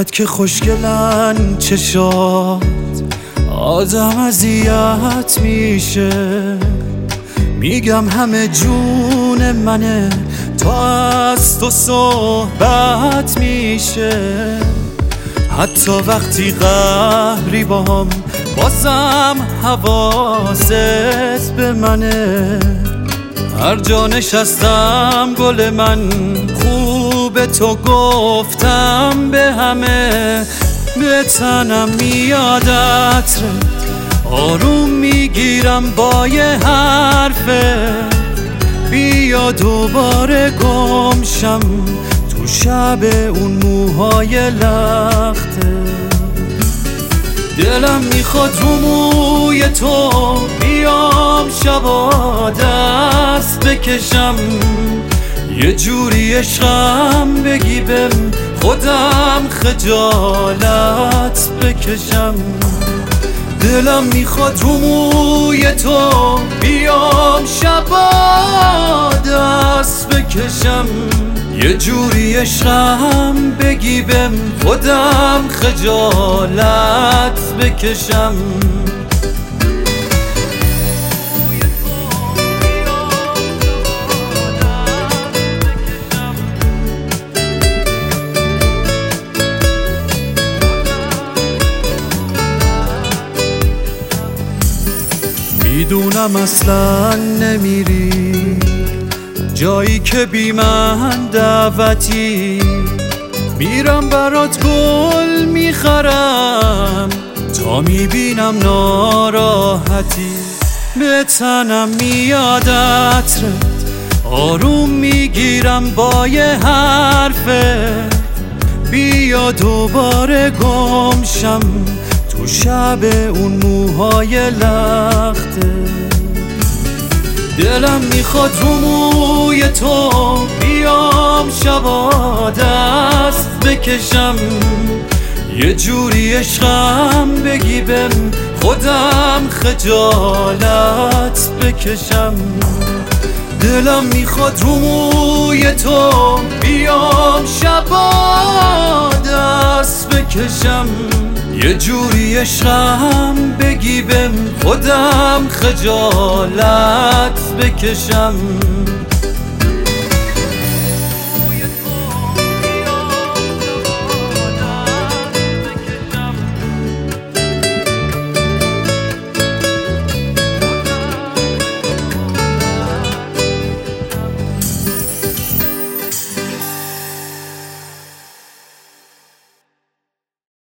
انقدر که خوشگلن چشات آدم اذیت میشه. میگم همه جون منه تا از تو صحبت میشه. حتی وقتی قهری باهم بازم حواست به منه. هر جا نشستم گل من خوب تو گفتم به همه. به تنم میاد عطرت آروم میگیرم با یه حرفه. بیا دوباره گمشم تو شب اون موهای لخته. دلم میخواد رو موی تو بیام شبا دست بکشم. یه جوری عشقم بگی بهم خودم خجالت بکشم. دلم میخواد رو موی تو بیام شبا دست بکشم. یه جوری عشقم بگی بهم خودم خجالت بکشم. میدونم اصلا نمیری جایی که بی من دعوتی. میرم برات گل میخرم تا میبینم ناراحتی. به تنم میاد عطرت آروم میگیرم با یه حرفه. بیا دوباره گمشم تو شب اون موهای لخته. دلم میخواد رو موی تو بیام شبا دست بکشم. یه جوری عشقم بگی بهم خودم خجالت بکشم. دلم میخواد رو موی تو بیام شبا دست بکشم. یه جوری عشقم بگی بهم خودم خجالت بکشم.